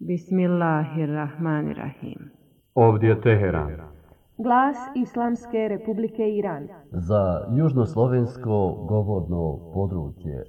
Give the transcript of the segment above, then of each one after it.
Bismillahirrahmanirrahim. Ovdje je Teheran. Glas Islamske Republike Iran. Za južnoslovensko govorno područje.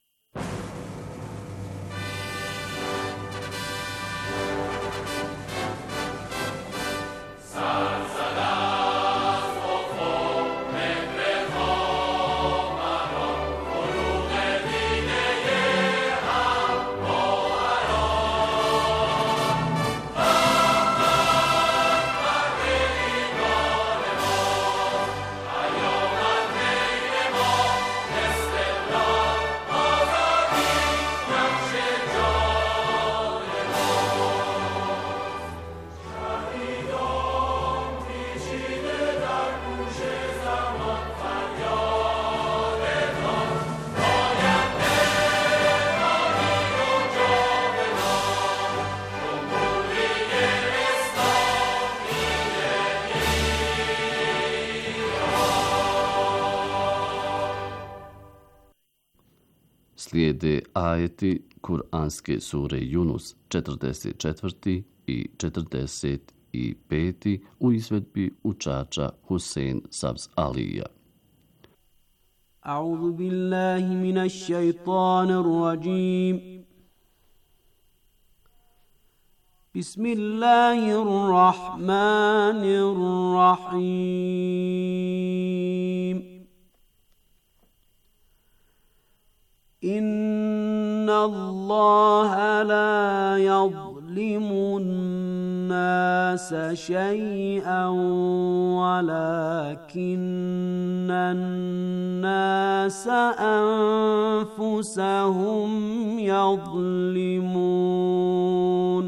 Slijede ajeti Kur'anske sure Yunus 44. i 45. u izvedbi učača Husein Sabz Alija. A'udhu billahi minash shaitanir rajim. Bismillahirrahmanirrahim. إن الله لا يظلم الناس شيئا ولكن الناس أنفسهم يظلمون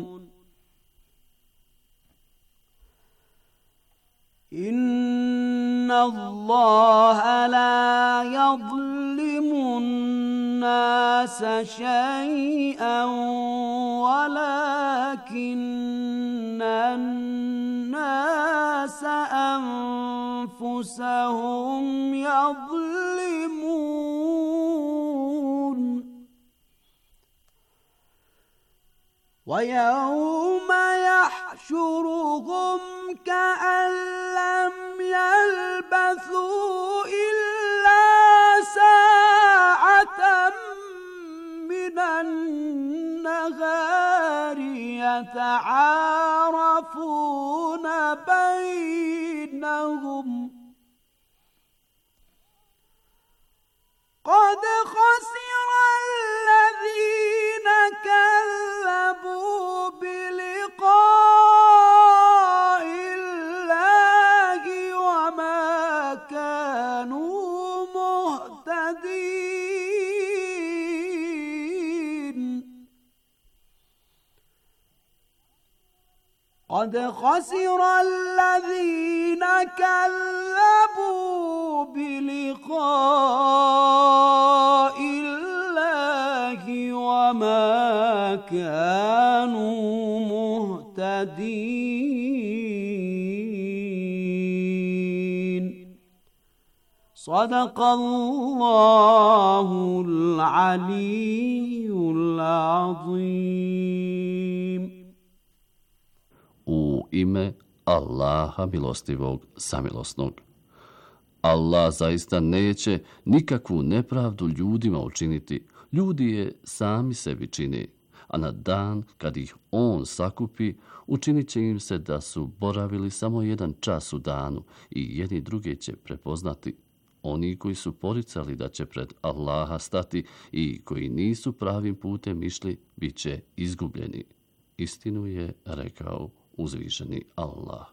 إن الله لا يظلم الناس شيئا ولكن الناس أنفسهم يظلمون ويوم يحشرهم كأن لم يلبثوا إلا ساعة من النهار يتعارفون بينهم قد خسر الذين كذبوا بلقاء الله وما كانوا مهتدين قد خسر الذين كذبوا بلقاء الله وما كانوا مهتدين صدق الله العلي العظيم. U ime Allaha milostivog samilosnog. Allah zaista neće nikakvu nepravdu ljudima učiniti. Ljudi je sami sebi čini, a na dan kad ih on sakupi, učinit će im se da su boravili samo jedan čas u danu i jedni druge će prepoznati. Oni koji su poricali da će pred Allaha stati i koji nisu pravim putem išli, bit će izgubljeni. Istinu je rekao uzvišeni Allah.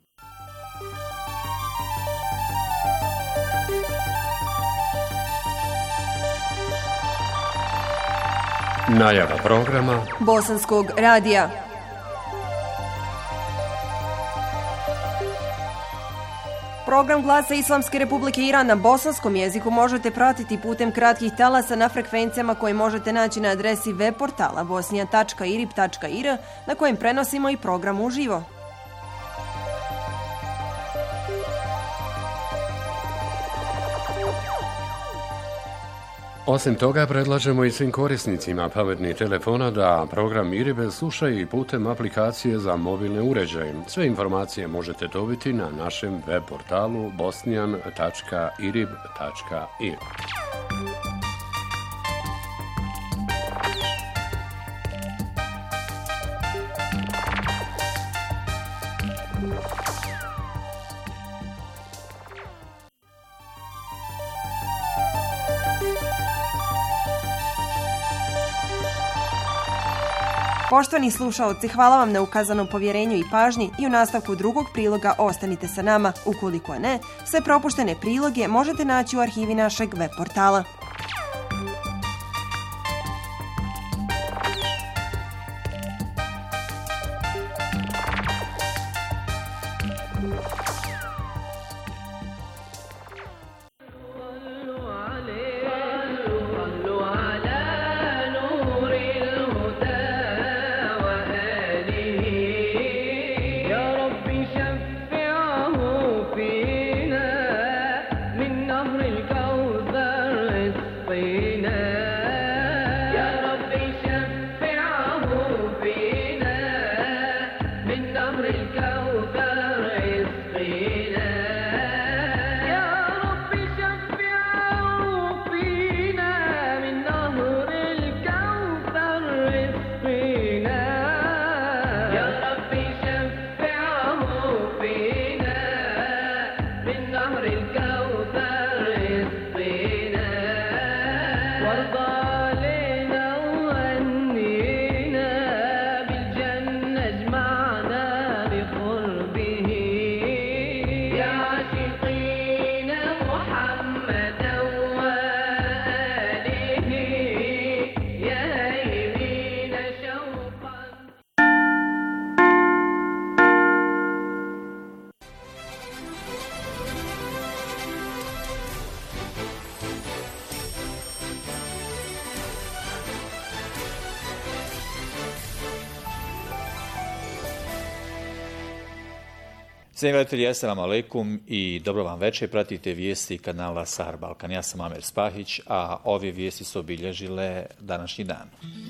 Najava programa Bosanskog radija. Program Glasa Islamske Republike Iran na bosanskom jeziku možete pratiti putem kratkih talasa na frekvencijama koje možete naći na adresi web portala bosnija.irib.ir na kojem prenosimo i program uživo. Osim toga, predlažemo i svim korisnicima pametnih telefona da program IRIB slušaju i putem aplikacije za mobilne uređaje. Sve informacije možete dobiti na našem web portalu bosnian.irib.ir. Poštovani slušaoci, hvala vam na ukazanom povjerenju i pažnji i u nastavku drugog priloga ostanite sa nama. Ukoliko ne, sve propuštene priloge možete naći u arhivi našeg web portala. Cijenjeni gledatelji, assalamu alaikum i dobro vam večer. Pratite vijesti kanala Sahar Balkan. Ja sam Amer Spahić, a ove vijesti su obilježile današnji dan.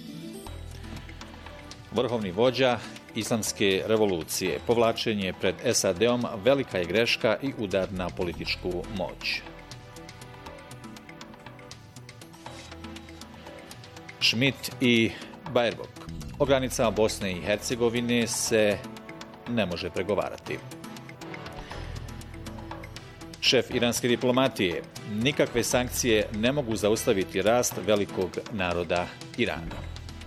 Vrhovni vođa islamske revolucije. Povlačenje pred SAD-om velika je greška i udar na političku moć. Schmidt i Baerbock. O granicama Bosne i Hercegovine se ne može pregovarati. Šef iranske diplomatije. Nikakve sankcije ne mogu zaustaviti rast velikog naroda Irana.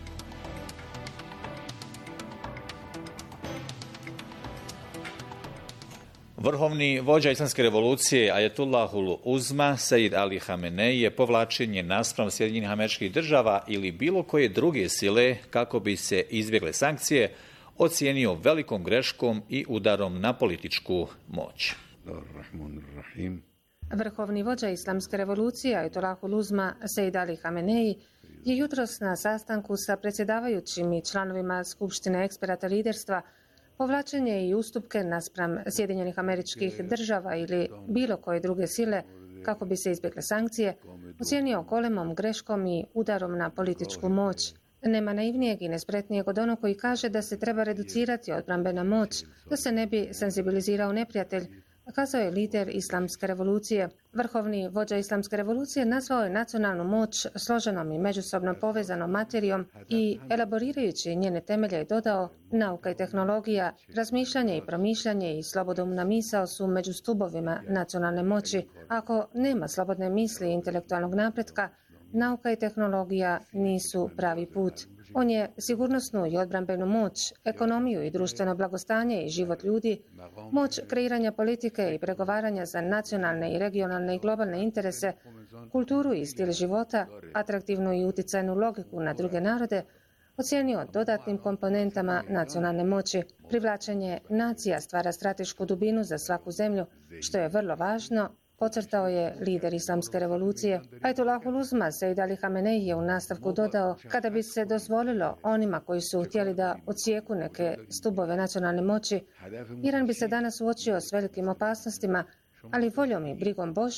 Vrhovni vođa islamske revolucije Ajetullahul Uzma Sejid Ali Hamenei je povlačenje naspram Sjedinjenih Američkih Država ili bilo koje druge sile kako bi se izbjegle sankcije ocijenio velikom greškom i udarom na političku moć. Vrhovni vođa islamske revolucije Ajetullahul Uzma Sejid Ali Hamenei je jutros na sastanku sa predsjedavajućim i članovima Skupštine eksperata liderstva povlačenje i ustupke naspram Sjedinjenih Američkih Država ili bilo koje druge sile kako bi se izbjegle sankcije ocijenio golemom greškom i udarom na političku moć. Nema naivnijeg i nespretnijeg od onog koji kaže da se treba reducirati odbrambena moć, da se ne bi senzibilizirao neprijatelj, kazao je lider islamske revolucije. Vrhovni vođa islamske revolucije nazvao je nacionalnu moć složenom i međusobno povezanom materijom i elaborirajući njene temelje je dodao: nauka i tehnologija, razmišljanje i promišljanje i slobodumna misao su među stubovima nacionalne moći. Ako nema slobodne misli i intelektualnog napretka, nauka i tehnologija nisu pravi put. On je sigurnosnu i odbrambenu moć, ekonomiju i društveno blagostanje i život ljudi, moć kreiranja politike i pregovaranja za nacionalne i regionalne i globalne interese, kulturu i stil života, atraktivnu i utjecajnu logiku na druge narode, ocijenio dodatnim komponentama nacionalne moći. Privlačenje nacija stvara stratešku dubinu za svaku zemlju, što je vrlo važno, podcrtao je lider islamske revolucije. Ajetullahul Uzma Sejid Ali Hamenei je u nastavku dodao: kada bi se dozvolilo onima koji su htjeli da odsjeku neke stubove nacionalne moći, Iran bi se danas suočio s velikim opasnostima, ali voljom i brigom Božjom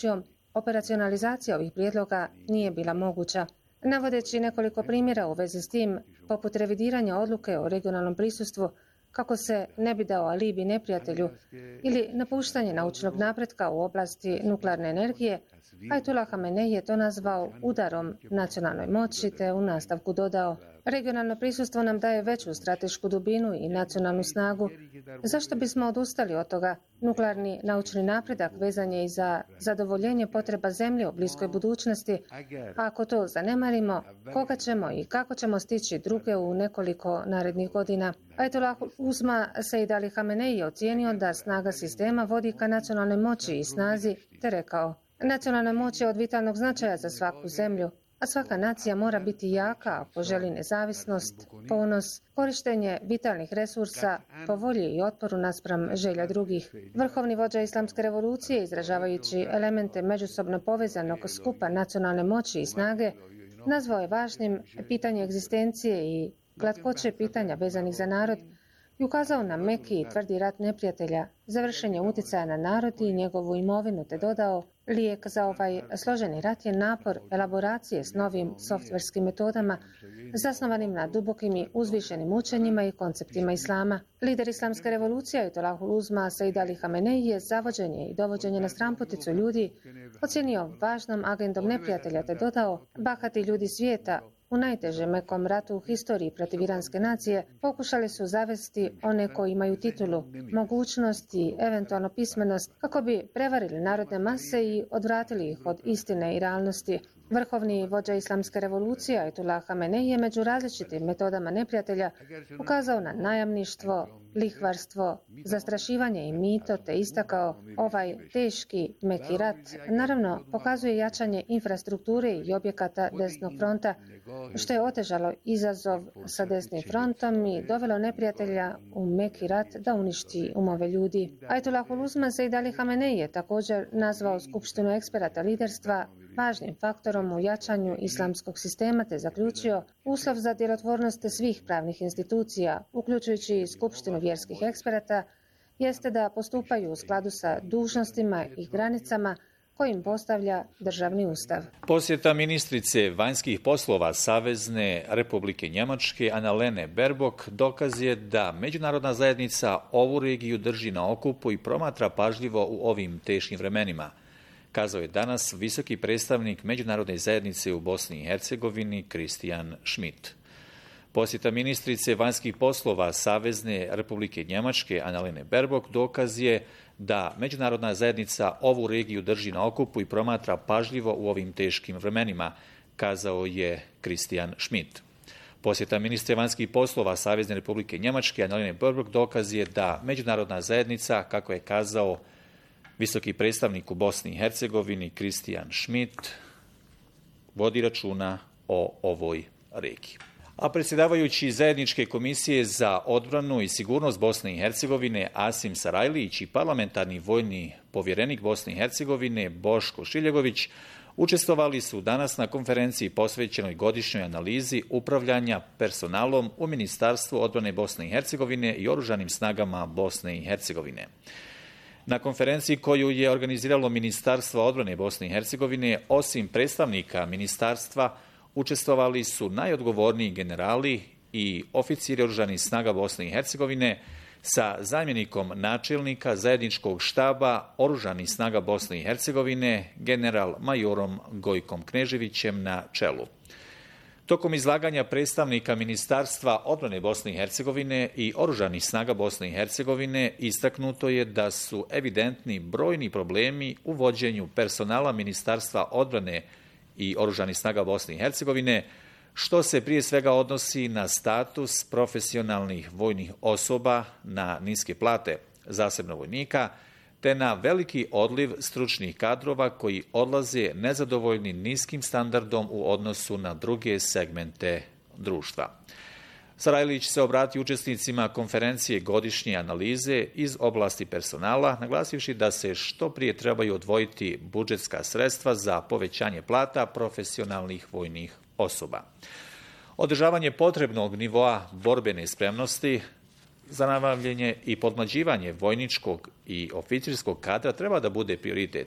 operacionalizacija ovih prijedloga nije bila moguća. Navodeći nekoliko primjera u vezi s tim, poput revidiranja odluke o regionalnom prisustvu, kako se ne bi dao alibi neprijatelju, ili napuštanje naučnog napretka u oblasti nuklearne energije, Ajatullah Hamenei je to nazvao udarom nacionalnoj moći te u nastavku dodao: regionalno prisustvo nam daje veću stratešku dubinu i nacionalnu snagu. Zašto bismo odustali od toga? Nuklearni naučni napredak vezan je i za zadovoljenje potreba zemlje u bliskoj budućnosti, a ako to zanemarimo, koga ćemo i kako ćemo stići druge u nekoliko narednih godina? Ajatullah Uzma Sejd Ali Hamenei je ocijenio da snaga sistema vodi ka nacionalnoj moći i snazi, te rekao: nacionalna moć je od vitalnog značaja za svaku zemlju, a svaka nacija mora biti jaka ako želi nezavisnost, ponos, korištenje vitalnih resursa po volji i otporu naspram želja drugih. Vrhovni vođa Islamske revolucije, izražavajući elemente međusobno povezanog skupa nacionalne moći i snage, nazvao je važnim pitanje egzistencije i glatkoće pitanja vezanih za narod i ukazao na meki i tvrdi rat neprijatelja za vršenje utjecaja na narod i njegovu imovinu, te dodao: lijek za ovaj složeni rat je napor elaboracije s novim softverskim metodama zasnovanim na dubokim i uzvišenim učenjima i konceptima islama. Lider Islamske revolucije Ajatullah Uzma Sejd Ali Hamenei je zavođenje i dovođenje na stramputicu ljudi ocijenio važnom agendom neprijatelja, te dodao: bahati ljudi svijeta u najtežem mekom ratu u historiji protiv iranske nacije pokušali su zavesti one koji imaju titulu, mogućnost i eventualno pismenost kako bi prevarili narodne mase i odvratili ih od istine i realnosti. Vrhovni vođa Islamske revolucije Ajatullah Hamenei je među različitim metodama neprijatelja ukazao na najamništvo, lihvarstvo, zastrašivanje i mito, te istakao: ovaj teški meki rat naravno pokazuje jačanje infrastrukture i objekata desnog fronta, što je otežalo izazov sa desnim frontom i dovelo neprijatelja u meki rat da uništi umove ljudi. Ajatullah Uzma Sejd Ali Hamenei je također nazvao Skupštinu eksperata liderstva važnim faktorom u jačanju islamskog sistema, te zaključio: uslov za djelotvornost svih pravnih institucija, uključujući i Skupštinu vjerskih eksperata, jeste da postupaju u skladu sa dužnostima i granicama kojim postavlja državni ustav. Posjeta ministrice vanjskih poslova Savezne Republike Njemačke Annalene Baerbock dokaz je da međunarodna zajednica ovu regiju drži na okupu i promatra pažljivo u ovim teškim vremenima, kazao je danas visoki predstavnik međunarodne zajednice u Bosni i Hercegovini Christian Schmidt. Posjeta ministrice vanjskih poslova Savezne Republike Njemačke Annalene Baerbock dokaz je da međunarodna zajednica ovu regiju drži na okupu i promatra pažljivo u ovim teškim vremenima, kazao je Christian Schmidt. Posjeta ministre vanjskih poslova Savezne Republike Njemačke Annalene Baerbock dokaz je da međunarodna zajednica, kako je kazao visoki predstavnik u Bosni i Hercegovini Christian Schmidt, vodi računa o ovoj regiji. A predsjedavajući zajedničke komisije za odbranu i sigurnost Bosne i Hercegovine Asim Sarajlić i parlamentarni vojni povjerenik Bosne i Hercegovine Boško Šiljegović učestvovali su danas na konferenciji posvećenoj godišnjoj analizi upravljanja personalom u Ministarstvu odbrane Bosne i Hercegovine i Oružanim snagama Bosne i Hercegovine. Na konferenciji koju je organiziralo Ministarstvo odbrane Bosne i Hercegovine, osim predstavnika ministarstva, učestvovali su najodgovorniji generali i oficiri Oružanih snaga Bosne i Hercegovine sa zamjenikom načelnika zajedničkog štaba Oružanih snaga Bosne i Hercegovine, general majorom Gojkom Kneževićem na čelu. Tokom izlaganja predstavnika Ministarstva odbrane Bosne i Hercegovine i Oružanih snaga Bosne i Hercegovine istaknuto je da su evidentni brojni problemi u vođenju personala Ministarstva odbrane i Oružanih snaga Bosne i Hercegovine, što se prije svega odnosi na status profesionalnih vojnih osoba, na niske plate zasebno vojnika, te na veliki odliv stručnih kadrova koji odlaze nezadovoljni niskim standardom u odnosu na druge segmente društva. Sarajlić se obratio učesnicima konferencije godišnje analize iz oblasti personala, naglasivši da se što prije trebaju odvojiti budžetska sredstva za povećanje plata profesionalnih vojnih osoba. Održavanje potrebnog nivoa borbene spremnosti za nabavljanje i podmlađivanje vojničkog i oficirskog kadra treba da bude prioritet,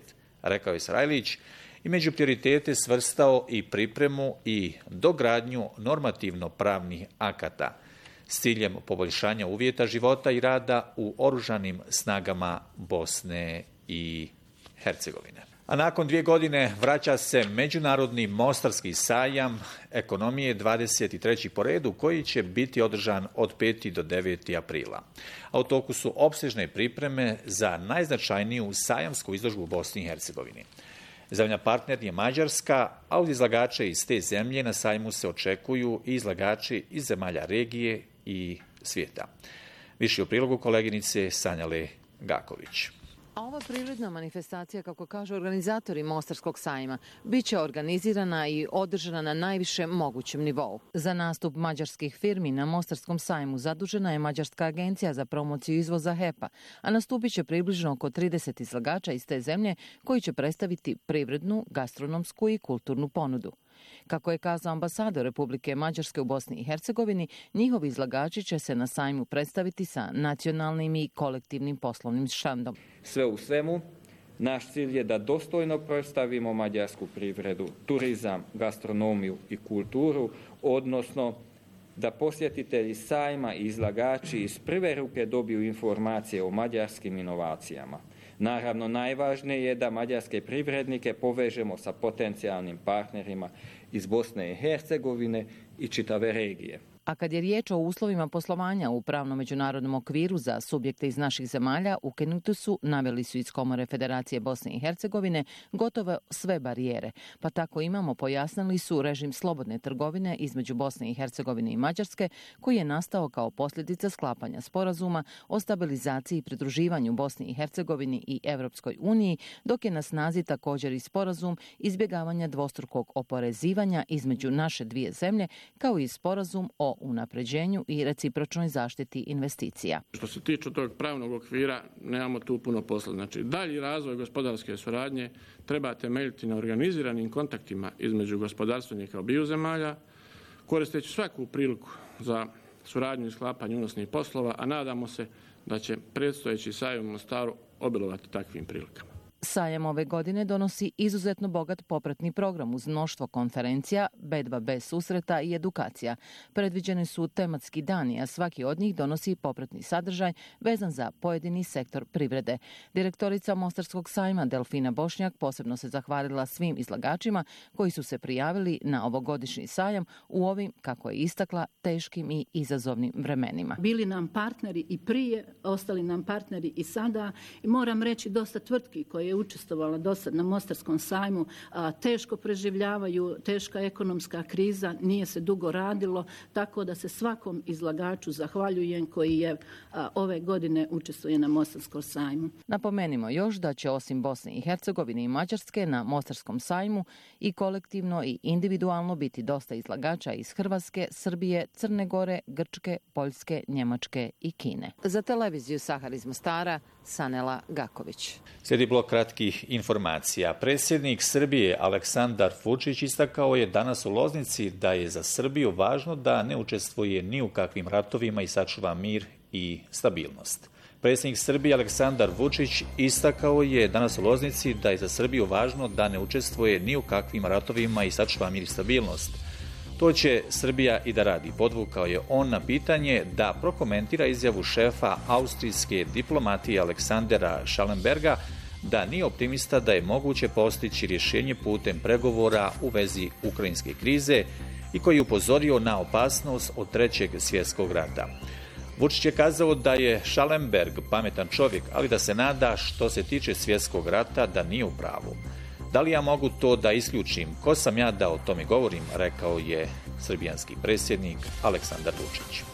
rekao je Sarajlić, i među prioritete svrstao i pripremu i dogradnju normativno-pravnih akata s ciljem poboljšanja uvjeta života i rada u oružanim snagama Bosne i Hercegovine. A nakon 2 godine vraća se Međunarodni mostarski sajam ekonomije 23. po redu koji će biti održan od 5. do 9. aprila. A u toku su opsežne pripreme za najznačajniju sajamsku izložbu u Bosni i Hercegovini. Zemlja partner je Mađarska, a uz izlagače iz te zemlje na sajmu se očekuju i izlagači iz zemalja regije i svijeta. Više u prilogu koleginice Sanjale Gaković. A ova privredna manifestacija, kako kažu organizatori Mostarskog sajma, bit će organizirana i održana na najvišem mogućem nivou. Za nastup mađarskih firmi na Mostarskom sajmu zadužena je Mađarska agencija za promociju izvoza HEP-a, a nastupit će približno oko 30 izlagača iz te zemlje koji će predstaviti privrednu, gastronomsku i kulturnu ponudu. Kako je kazao ambasador Republike Mađarske u Bosni i Hercegovini, njihovi izlagači će se na sajmu predstaviti sa nacionalnim i kolektivnim poslovnim štandom. Sve u svemu, naš cilj je da dostojno predstavimo mađarsku privredu, turizam, gastronomiju i kulturu, odnosno da posjetitelji sajma i izlagači iz prve ruke dobiju informacije o mađarskim inovacijama. Naravno, najvažnije je da mađarske privrednike povežemo sa potencijalnim partnerima iz Bosne i Hercegovine i čitave regije. A kad je riječ o uslovima poslovanja u pravnom međunarodnom okviru za subjekte iz naših zemalja, ukinuti su, naveli su iz Komore Federacije Bosne i Hercegovine, gotovo sve barijere. Pa tako imamo, pojasnili su, režim slobodne trgovine između Bosne i Hercegovine i Mađarske, koji je nastao kao posljedica sklapanja sporazuma o stabilizaciji i pridruživanju Bosni i Hercegovini i Europskoj uniji, dok je na snazi također i sporazum izbjegavanja dvostrukog oporezivanja između naše dvije zemlje, kao i sporazum o unapređenju i recipročnoj zaštiti investicija. Što se tiče tog pravnog okvira, nemamo tu puno posla. Znači, dalji razvoj gospodarske suradnje treba temeljiti na organiziranim kontaktima između gospodarstvenika obiju zemalja, koristeći svaku priliku za suradnju i sklapanje unosnih poslova, a nadamo se da će predstojeći sajam u Mostaru obilovati takvim prilikama. Sajam ove godine donosi izuzetno bogat popratni program uz mnoštvo konferencija, B2B susreta i edukacija. Predviđeni su tematski dani, a svaki od njih donosi popratni sadržaj vezan za pojedini sektor privrede. Direktorica Mostarskog sajma Delfina Bošnjak posebno se zahvalila svim izlagačima koji su se prijavili na ovogodišnji sajam u ovim, kako je istakla, teškim i izazovnim vremenima. Bili nam partneri i prije, ostali nam partneri i sada. I moram reći, dosta tvrtki koje je učestvovala dosad na Mostarskom sajmu, teško preživljavaju, teška ekonomska kriza, nije se dugo radilo, tako da se svakom izlagaču zahvaljujem koji je ove godine učestvuje na Mostarskom sajmu. Napomenimo još da će osim Bosne i Hercegovine i Mađarske na Mostarskom sajmu i kolektivno i individualno biti dosta izlagača iz Hrvatske, Srbije, Crne Gore, Grčke, Poljske, Njemačke i Kine. Za televiziju Sahar iz Mostara, Sanela Gaković. Slijedi blok kratkih informacija. Predsjednik Srbije Aleksandar Vučić istakao je danas u Loznici da je za Srbiju važno da ne učestvuje ni u kakvim ratovima i sačuva mir i stabilnost. Predsjednik Srbije Aleksandar Vučić istakao je danas u Loznici da je za Srbiju važno da ne učestvuje ni u kakvim ratovima i sačuva mir i stabilnost. To će Srbija i da radi, podvukao je on na pitanje da prokomentira izjavu šefa austrijske diplomatije Aleksandera Schallenberga da nije optimista da je moguće postići rješenje putem pregovora u vezi ukrajinske krize i koji je upozorio na opasnost od Trećeg svjetskog rata. Vučić je kazao da je Schallenberg pametan čovjek, ali da se nada što se tiče svjetskog rata da nije u pravu. Da li ja mogu to da isključim? Ko sam ja da o tome govorim? Rekao je srbijanski predsjednik Aleksandar Vučić.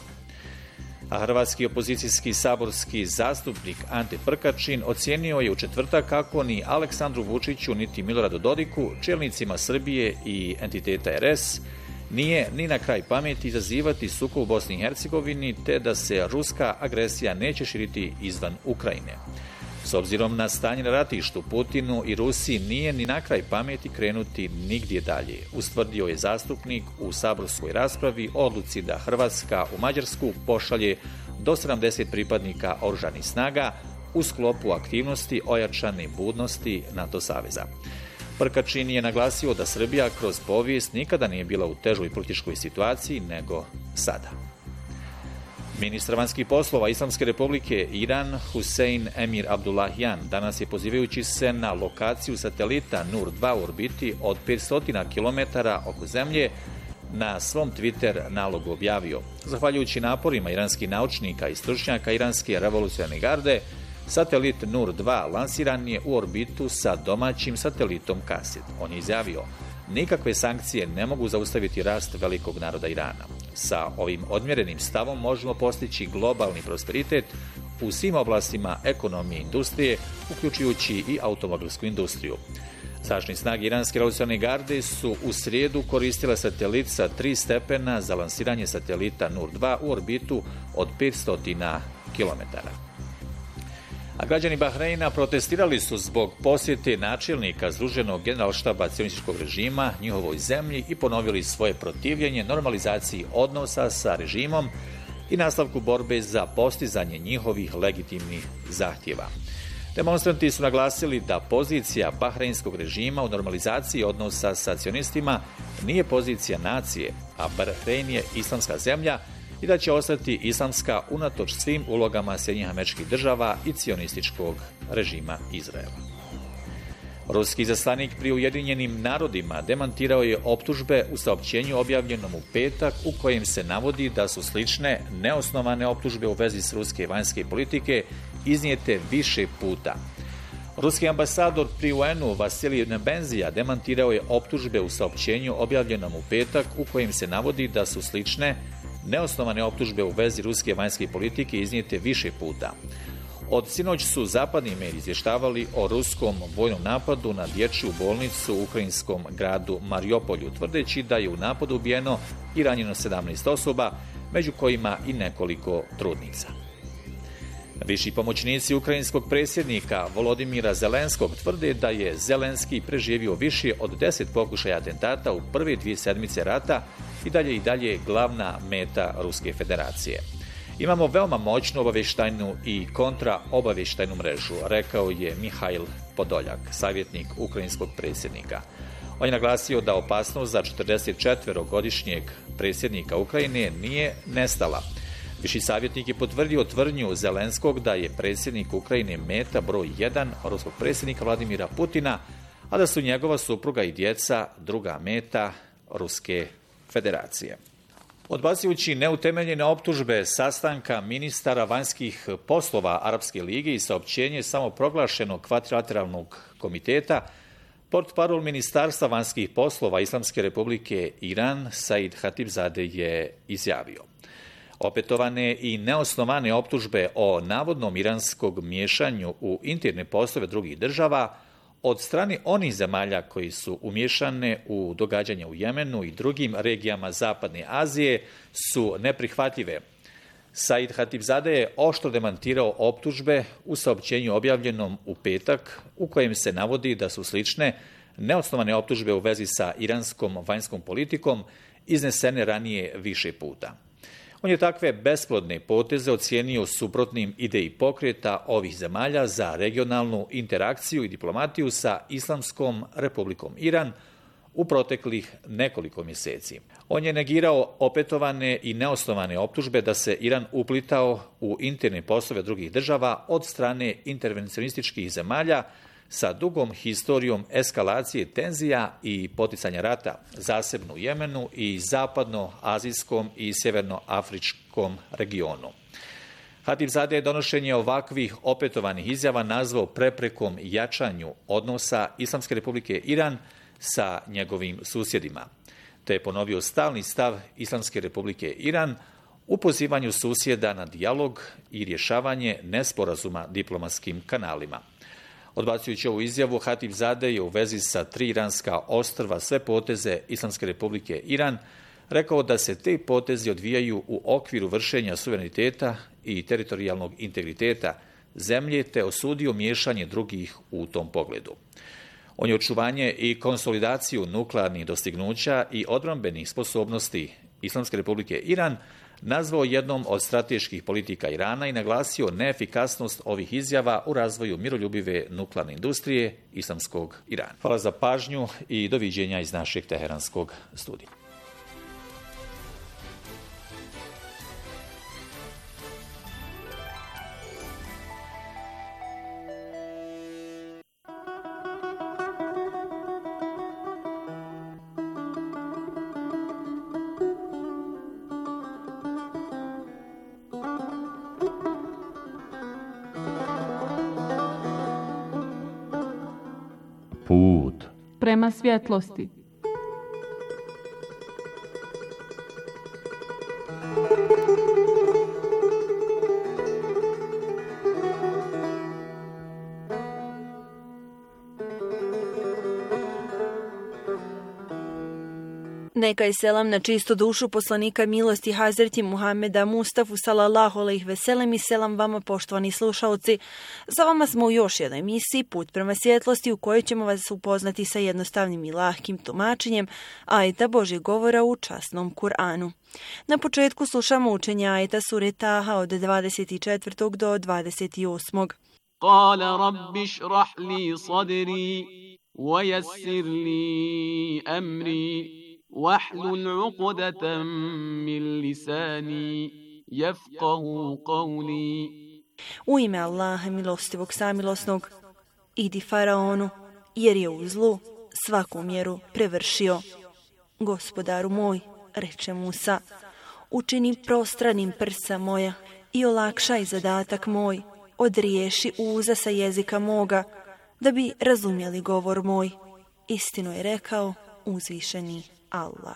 A hrvatski opozicijski saborski zastupnik Ante Prkačin ocijenio je u četvrtak kako ni Aleksandru Vučiću niti Miloradu Dodiku, čelnicima Srbije i entiteta RS, nije ni na kraj pameti izazivati sukob u Bosni i Hercegovini, te da se ruska agresija neće širiti izvan Ukrajine. S obzirom na stanje na ratištu, Putinu i Rusiji nije ni na kraj pameti krenuti nigdje dalje, ustvrdio je zastupnik u saborskoj raspravi o odluci da Hrvatska u Mađarsku pošalje do 70 pripadnika oružanih snaga, u sklopu aktivnosti ojačane budnosti NATO saveza. Prkačin je naglasio da Srbija kroz povijest nikada nije bila u težoj političkoj situaciji nego sada. Ministar vanjskih poslova Islamske republike Iran Hussein Emir Abdullahian danas je, pozivajući se na lokaciju satelita Nur-2 u orbiti od 500 km oko zemlje, na svom Twitter nalogu objavio: zahvaljujući naporima iranskih naučnika i stručnjaka Iranske revolucionarne garde, satelit Nur-2 lansiran je u orbitu sa domaćim satelitom Kasid. On je izjavio: nikakve sankcije ne mogu zaustaviti rast velikog naroda Irana. Sa ovim odmjerenim stavom možemo postići globalni prosperitet u svim oblastima ekonomije i industrije, uključujući i automobilsku industriju. Zračne snage Iranske revolucionarne garde su u srijedu koristile satelit sa 3 stepena za lansiranje satelita Nur-2 u orbitu od 500 km. A građani Bahreina protestirali su zbog posjete načelnika Združenog generalštaba cionističkog režima njihovoj zemlji i ponovili svoje protivljenje normalizaciji odnosa sa režimom i nastavku borbe za postizanje njihovih legitimnih zahtjeva. Demonstranti su naglasili da pozicija bahreinskog režima u normalizaciji odnosa sa cionistima nije pozicija nacije, a Bahrein je islamska zemlja i da će ostati islamska unatoč svim ulogama Sjedinjenih Američkih Država i cionističkog režima Izraela. Ruski izaslanik pri Ujedinjenim narodima demantirao je optužbe u saopćenju objavljenom u petak u kojem se navodi da su slične neosnovane optužbe u vezi s ruske vanjske politike iznijete više puta. Ruski ambasador pri UN-u Vasilij Nebenzija demantirao je optužbe u saopćenju objavljenom u petak u kojem se navodi da su slične neosnovane optužbe u vezi ruske vanjske politike iznijete više puta. Od sinoć su zapadni mediji izvještavali o ruskom vojnom napadu na dječju bolnicu u ukrajinskom gradu Mariupolju, tvrdeći da je u napadu ubijeno i ranjeno 17 osoba, među kojima i nekoliko trudnica. Viši pomoćnici ukrajinskog predsjednika Volodimira Zelenskog tvrde da je Zelenski preživio više od 10 pokušaja atentata u prve 2 sedmice rata i dalje glavna meta Ruske federacije. Imamo veoma moćnu obavještajnu i kontraobavještajnu mrežu, rekao je Mihail Podoljak, savjetnik ukrajinskog predsjednika. On je naglasio da opasnost za 44-godišnjeg predsjednika Ukrajine nije nestala. Viši savjetnik je potvrdio tvrdnju Zelenskog da je predsjednik Ukrajine meta broj 1 ruskog predsjednika Vladimira Putina, a da su njegova supruga i djeca druga meta Ruske federacije. Odbacujući neutemeljene optužbe sastanka ministara vanjskih poslova Arapske lige i saopćenje samoproglašenog kvadrilateralnog komiteta, portparol Ministarstva vanjskih poslova Islamske republike Iran Said Hatibzadeh je izjavio: opetovane i neosnovane optužbe o navodnom iranskog miješanju u interne poslove drugih država od strane onih zemalja koji su umiješane u događanja u Jemenu i drugim regijama Zapadne Azije su neprihvatljive. Said Hatibzadeh je oštro demantirao optužbe u saopćenju objavljenom u petak u kojem se navodi da su slične neosnovane optužbe u vezi sa iranskom vanjskom politikom iznesene ranije više puta. On je takve besplodne poteze ocijenio suprotnim ideji pokreta ovih zemalja za regionalnu interakciju i diplomatiju sa Islamskom republikom Iran u proteklih nekoliko mjeseci. On je negirao opetovane i neosnovane optužbe da se Iran uplitao u interne poslove drugih država od strane intervencionističkih zemalja sa dugom historijom eskalacije tenzija i poticanja rata, zasebno u Jemenu i zapadnoazijskom i sjevernoafričkom regionu. Hatibzadeh je donošenje ovakvih opetovanih izjava nazvao preprekom jačanju odnosa Islamske republike Iran sa njegovim susjedima, te je ponovio stalni stav Islamske republike Iran u pozivanju susjeda na dijalog i rješavanje nesporazuma diplomatskim kanalima. Odbacujući ovu izjavu, Hatibzadeh je u vezi sa 3 iranska ostrva sve poteze Islamske republike Iran rekao da se te potezi odvijaju u okviru vršenja suvereniteta i teritorijalnog integriteta zemlje, te osudio miješanje drugih u tom pogledu. On je očuvanje i konsolidaciju nuklearnih dostignuća i odbrambenih sposobnosti Islamske republike Iran nazvao jednom od strateških politika Irana i naglasio neefikasnost ovih izjava u razvoju miroljubive nuklearne industrije islamskog Irana. Hvala za pažnju i doviđenja iz našeg teheranskog studija. Put prema svjetlosti. Neka je selam na čistu dušu poslanika milosti Hazreti Muhameda Mustafu sallallahu alejhi ve sellem i selam vama poštovani slušalci. Sa vama smo u još jednoj emisiji Put prema svjetlosti u kojoj ćemo vas upoznati sa jednostavnim i lahkim tumačenjem ajeta Božjeg govora u časnom Kur'anu. Na početku slušamo učenje ajeta sure Taha od 24. do 28. Kale rabbi šrah li sadri, wa yassir li amri, واحلل عقدة من لساني يفقهوا قولي. U ime Allaha milostivog samilosnog, idi faraonu, jer je u zlu svaku mjeru prevršio. Gospodaru moj, reče Musa, učini prostranim prsa moja i olakšaj zadatak moj, odriješi uza sa jezika moga, da bi razumjeli govor moj. Istinu je rekao uzvišeni Allah.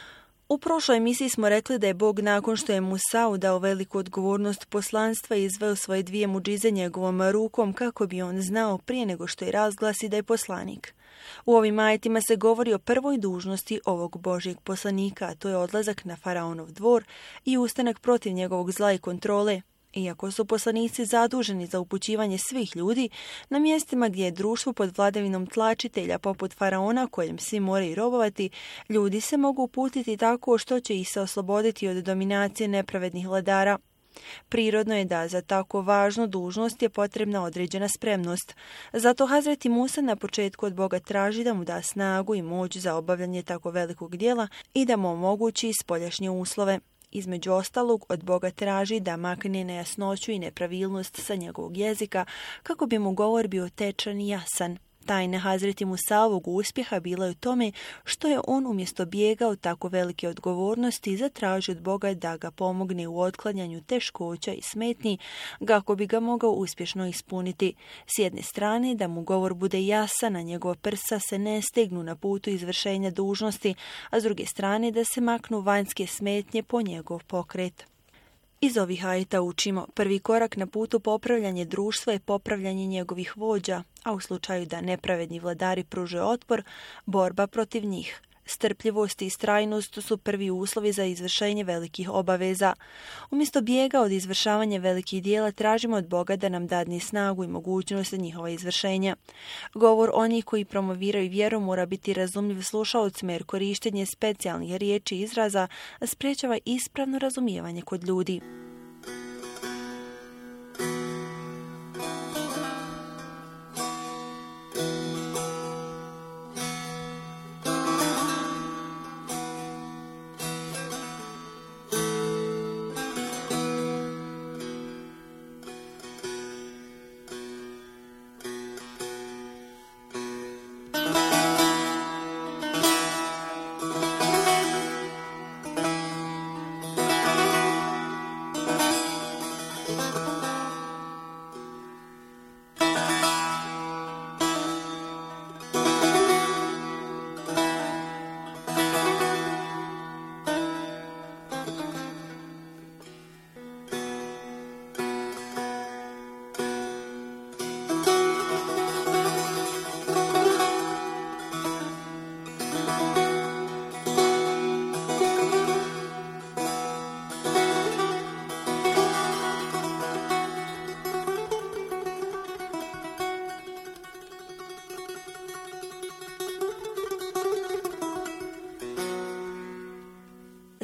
U prošloj emisiji smo rekli da je Bog nakon što je Musau dao veliku odgovornost poslanstva izveo svoje dvije mudžize njegovom rukom kako bi on znao prije nego što je razglasi da je poslanik. U ovim ajetima se govori o prvoj dužnosti ovog Božjeg poslanika, a to je odlazak na faraonov dvor i ustanak protiv njegovog zla i kontrole. Iako su poslanici zaduženi za upućivanje svih ljudi, na mjestima gdje je društvo pod vladavinom tlačitelja poput faraona kojem svi moraju robovati, ljudi se mogu uputiti tako što će ih se osloboditi od dominacije nepravednih vladara. Prirodno je da za tako važnu dužnost je potrebna određena spremnost. Zato Hazreti Musa na početku od Boga traži da mu da snagu i moć za obavljanje tako velikog djela i da mu omogući spoljašnje uslove. Između ostalog, od Boga traži da makne nejasnoću i nepravilnost sa njegovog jezika kako bi mu govor bio tečan i jasan. Tajna Hazreti Musaovog uspjeha bila je u tome što je on umjesto bijega od tako velike odgovornosti zatražio od Boga da ga pomogne u otklanjanju teškoća i smetnji kako bi ga mogao uspješno ispuniti. S jedne strane da mu govor bude jasan, a njegova prsa se ne stegnu na putu izvršenja dužnosti, a s druge strane da se maknu vanjske smetnje po njegov pokret. Iz ovih ajeta učimo, prvi korak na putu popravljanja društva je popravljanje njegovih vođa, a u slučaju da nepravedni vladari pruže otpor, borba protiv njih. Strpljivost i istrajnost su prvi uslovi za izvršenje velikih obaveza. Umjesto bijega od izvršavanja velikih dijela tražimo od Boga da nam dadne snagu i mogućnost njihova izvršenja. Govor onih koji promoviraju vjeru mora biti razumljiv slušaocima jer korištenje specijalnih riječi i izraza sprečava ispravno razumijevanje kod ljudi.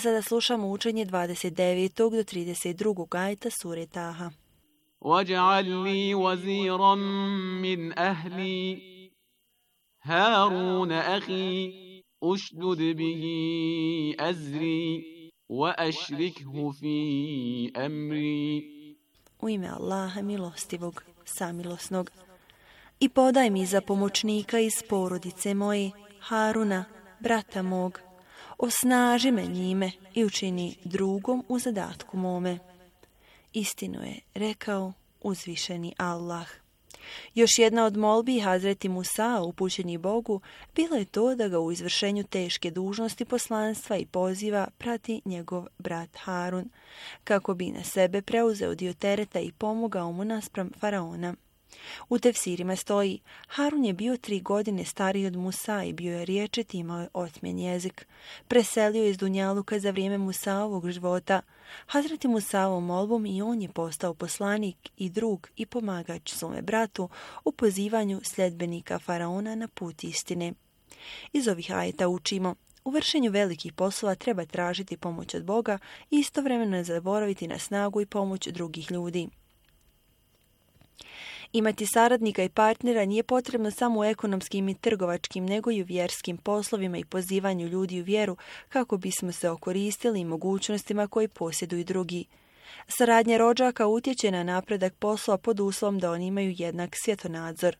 Sada slušamo učenje 29. do 32. ajeta sure Taha. وَاجْعَلْ لِي وَزِيرًا مِّنْ أَهْلِي هَارُونَ أَخِي أُشْدُدْ بِهِ أَزْرِي وَأَشْرِكْهُ فِي أَمْرِي. U ime Allaha milostivog, samilosnog. I podaj mi za pomoćnika iz porodice moje, Haruna, brata mog. Osnaži me njime i učini drugom u zadatku mome. Istinu je rekao uzvišeni Allah. Još jedna od molbi Hazreti Musa upućeni Bogu bilo je to da ga u izvršenju teške dužnosti poslanstva i poziva prati njegov brat Harun, kako bi na sebe preuzeo dio tereta i pomogao mu naspram faraona. U tefsirima stoji, Harun je bio 3 godine stariji od Musa i bio je riječit i imao je otmjen jezik. Preselio iz Dunjaluka za vrijeme Musaovog života. Hazreti Musaovom molbom i on je postao poslanik i drug i pomagač svome bratu u pozivanju sljedbenika faraona na put istine. Iz ovih ajeta učimo, u vršenju velikih poslova treba tražiti pomoć od Boga i istovremeno ne zaboraviti na snagu i pomoć drugih ljudi. Imati saradnika i partnera nije potrebno samo u ekonomskim i trgovačkim, nego i u vjerskim poslovima i pozivanju ljudi u vjeru kako bismo se okoristili mogućnostima koje posjeduju drugi. Saradnja rođaka utječe na napredak poslova pod uslovom da oni imaju jednak svjetonadzor.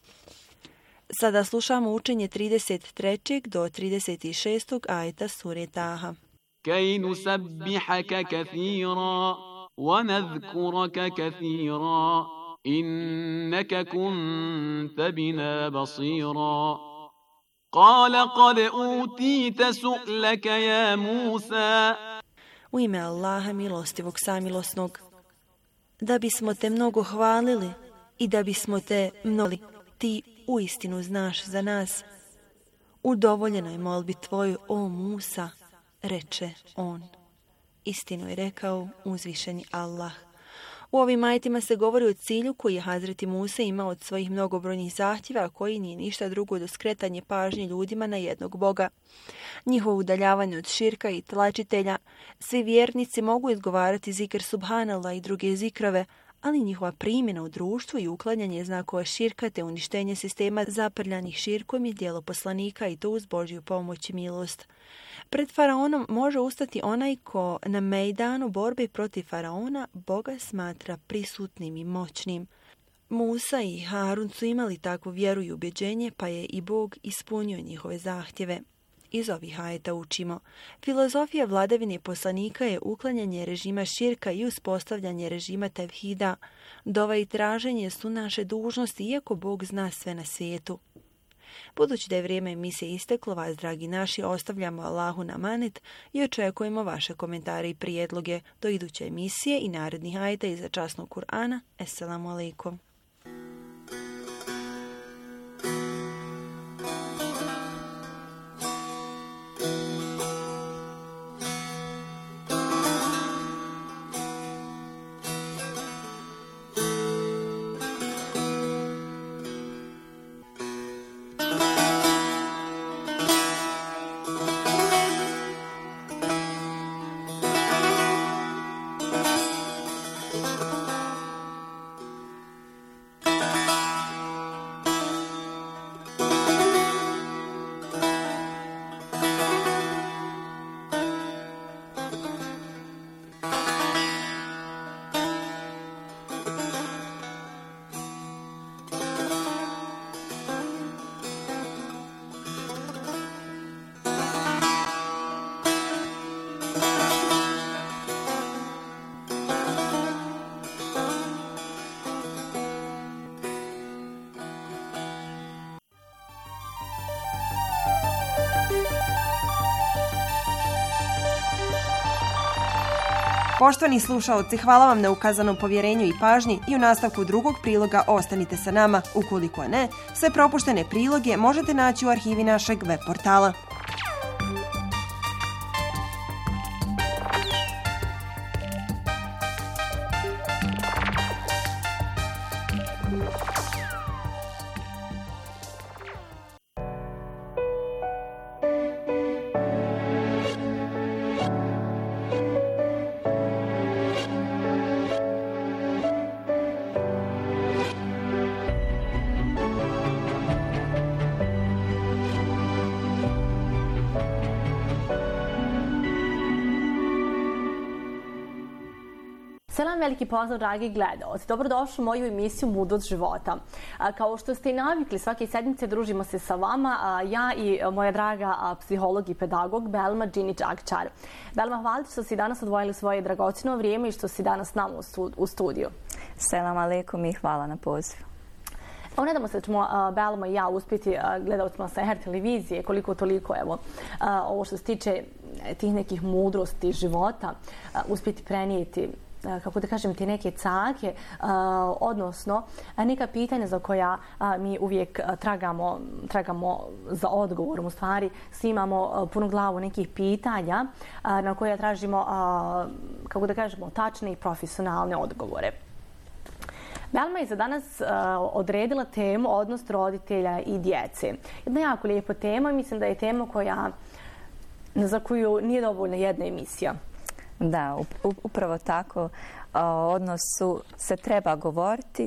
Sada slušamo učenje 33. do 36. ajeta sure Taha. كَيْ نُسَبِّحَكَ كَثِيرًا وَنَذْكُرَكَ كَثِيرًا إنك كنت بنا بصيرا قال قد أوتيت سؤلك يا موسى. U ime Allaha milostivog samilosnog. Da bismo te mnogo hvalili i da bismo te mnoli, ti uistinu znaš za nas. Udovoljeno je molbi tvoj, o Musa, reče on. Istinu je rekao uzvišeni Allah. U ovim ajetima se govori o cilju koji je Hazreti Musa imao od svojih mnogobrojnih zahtjeva, koji nije ništa drugo do skretanje pažnje ljudima na jednog Boga. Njihovo udaljavanje od širka i tlačitelja, svi vjernici mogu izgovarati zikr Subhanallah i druge zikrove, ali njihova primjena u društvu i uklanjanje znakova širka te uništenje sistema zaprljanih širkom je djelo poslanika i to uz Božju pomoć i milost. Pred faraonom može ustati onaj ko na mejdanu borbe protiv faraona Boga smatra prisutnim i moćnim. Musa i Harun su imali takvu vjeru i ubjeđenje, pa je i Bog ispunio njihove zahtjeve. Iz ovih ajeta učimo. Filozofija vladavine poslanika je uklanjanje režima širka i uspostavljanje režima tevhida. Dova i traženje su naše dužnosti, iako Bog zna sve na svijetu. Budući da je vrijeme emisije isteklo, vas, dragi naši, ostavljamo Allahu na amanet i očekujemo vaše komentare i prijedloge do iduće emisije i narednih ajeta iza časnog Kur'ana. Esselamu alaikum. Poštovani slušaoci, hvala vam na ukazanom povjerenju i pažnji i u nastavku drugog priloga ostanite sa nama. Ukoliko ne, sve propuštene priloge možete naći u arhivi našeg web portala. vam veliki pozdrav, dragi gledaoci. Dobrodošli u moju emisiju Mudrost života. Kao što ste i navikli, svake sedmice družimo se sa vama, ja i moja draga psiholog i pedagog Belma Džinić-Akčar. Belma, hvala što si danas odvojili svoje dragocjeno vrijeme i što si danas s nama u studiju. Selam aleikum i hvala na pozivu. Nadamo se da ćemo Belma i ja uspjeti gledalcima Seher televizije koliko toliko ovo što se tiče tih nekih mudrosti života uspjeti prenijeti, kako da kažem, te neke cake, odnosno neka pitanja za koja mi uvijek tragamo za odgovorom. U stvari, svi imamo punu glavu nekih pitanja na koja tražimo, kako da kažemo, tačne i profesionalne odgovore. Belma je za danas odredila temu odnos roditelja i djece. Jedna jako lijepa tema i mislim da je tema za koju nije dovoljna jedna emisija. Da, upravo tako. O odnosu se treba govoriti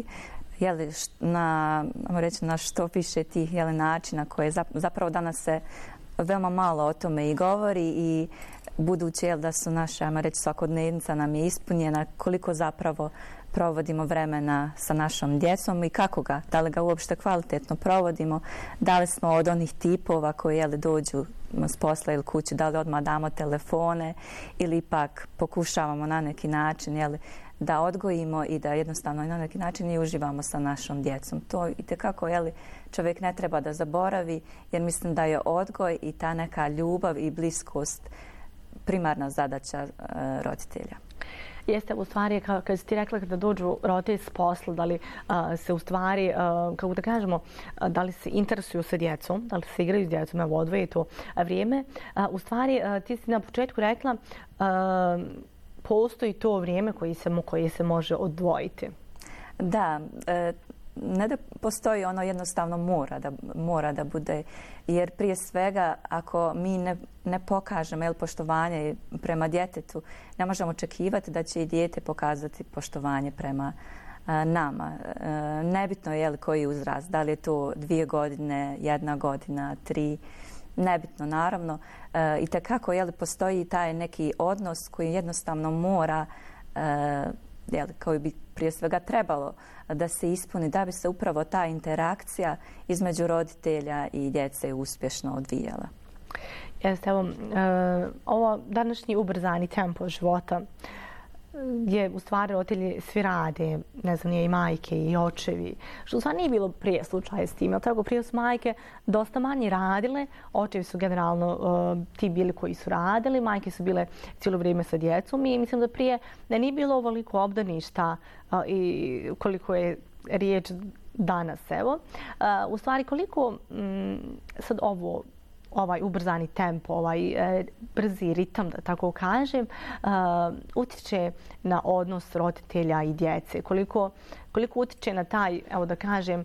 na što više tih načina koje zapravo danas se veoma malo o tome i govori i budući da su naša, ajmo reći, svakodnevnica nam je ispunjena, koliko zapravo provodimo vremena sa našom djecom i kako ga, da li ga uopšte kvalitetno provodimo, da li smo od onih tipova koji dođu s posla ili kući, da li odmah damo telefone ili ipak pokušavamo na neki način da odgojimo i da jednostavno na neki način i uživamo sa našom djecom. To itekako čovjek ne treba da zaboravi, jer mislim da je odgoj i ta neka ljubav i bliskost primarna zadaća roditelja. Jeste, u stvari, kad si ti rekla kada dođu roditelji s posla, da li se u stvari, kako da kažemo, da li se interesuju sa djecom, da li se igraju s djecom, evo odvoje to vrijeme. U stvari, ti si na početku rekla, postoji to vrijeme koje se može odvojiti. Da, ne da postoji, ono jednostavno mora da bude, jer prije svega ako mi ne pokažemo poštovanje prema djetetu, ne možemo očekivati da će i dijete pokazati poštovanje prema nama. Nebitno je koji uzrast, da li je to 2 godine, 1 godina, 3, nebitno naravno. I tekako postoji taj neki odnos koji jednostavno mora, koji bi prije svega trebalo da se ispuni, da bi se upravo ta interakcija između roditelja i djece uspješno odvijala. Jeste, evo, ovo današnji ubrzani tempo života gdje u stvari roditelji svi rade, ne znam, i majke i očevi, što u stvari nije bilo prije slučaja s tim, jer tako prije su majke dosta manje radile, očevi su generalno ti bili koji su radili, majke su bile cijelo vrijeme sa djecom i mislim da prije da nije bilo ovoliko obdaništa i koliko je riječ danas, evo. U stvari koliko sad ovaj ubrzani tempo, ovaj brzi ritam, da tako kažem, utječe na odnos roditelja i djece. Koliko utječe na taj, evo da kažem,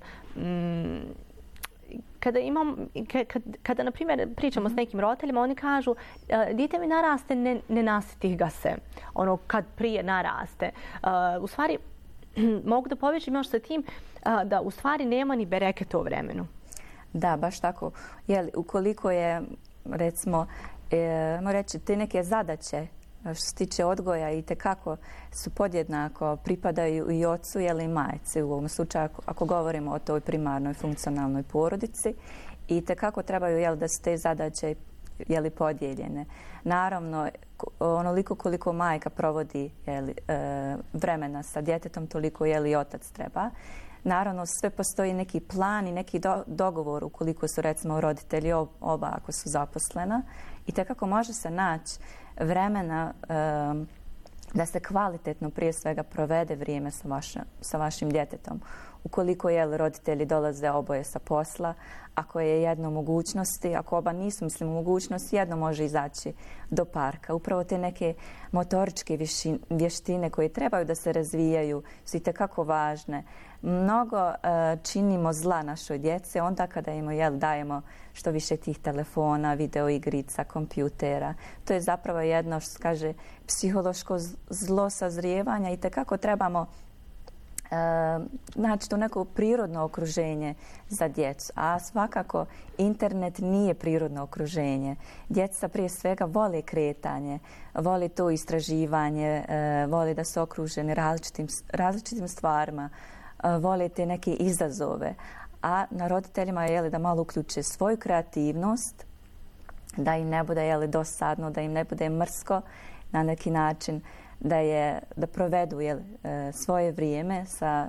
kada na primjer pričamo s nekim roditeljima, oni kažu dijete mi naraste, ne nasitih ga se. Ono kad prije naraste. U stvari, mogu da povežem još sa tim da u stvari nema ni bereketa u vremenu. Da, baš tako. Ukoliko je, recimo, reći, te neke zadaće što se tiče odgoja i tekako su podjednako pripadaju i ocu i majci u ovom slučaju ako govorimo o toj primarnoj funkcionalnoj porodici i tekako trebaju da su te zadaće podijeljene. Naravno, onoliko koliko majka provodi vremena sa djetetom, toliko i otac treba. Naravno, sve postoji neki plan i neki dogovor ukoliko su recimo roditelji oba ako su zaposlena i tekako može se naći vremena da se kvalitetno prije svega provede vrijeme sa vašim djetetom. Ukoliko roditelji dolaze oboje sa posla, ako je jedno mogućnosti, ako oba nisu u mogućnosti, jedno može izaći do parka. Upravo te neke motoričke vještine koje trebaju da se razvijaju su itekako važne. Mnogo činimo zla našoj djeci onda kada im dajemo što više tih telefona, videoigrica, kompjutera. To je zapravo jedno što se kaže psihološko zlo sazrijevanja i itekako trebamo Znači to neko prirodno okruženje za djecu, a svakako internet nije prirodno okruženje. Djeca prije svega vole kretanje, vole to istraživanje, vole da su okruženi različitim stvarima, vole te neke izazove, a na roditeljima je da malo uključe svoju kreativnost, da im ne bude dosadno, da im ne bude mrsko na neki način, da provedu svoje vrijeme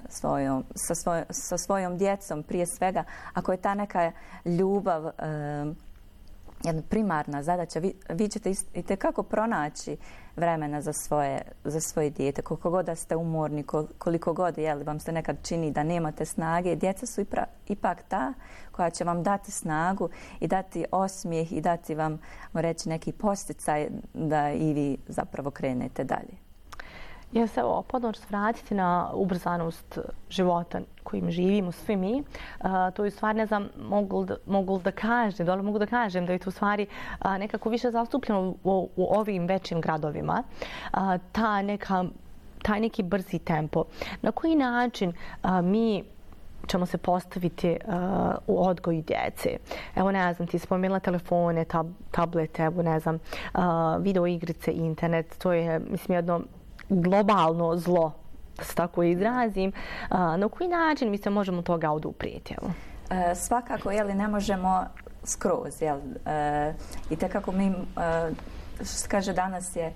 sa svojom djecom prije svega. Ako je ta neka ljubav jedna primarna zadaća, vi ćete itekako pronaći vremena za svoje dijete. Koliko god da ste umorni, koliko god vam se nekad čini da nemate snage, djeca su ipak ta koja će vam dati snagu i dati osmijeh i dati vam, reći, neki posticaj da i vi zapravo krenete dalje. Ja se ponovno vratiti na ubrzanost života kojim živimo svi mi. To je u stvari, ne znam, mogu da kažem da je to u stvari nekako više zastupljeno u ovim većim gradovima. Taj neki brzi tempo. Na koji način mi ćemo se postaviti u odgoju djece? Evo, ne znam, ti spomenula telefone, tablete, evo, ne znam, video igrice, internet. To je, mislim, jedno globalno zlo, da se tako izrazim. Na koji način mi se možemo toga oduprijeti? Svakako, ne možemo skroz. I tekako mi, što se kaže, danas je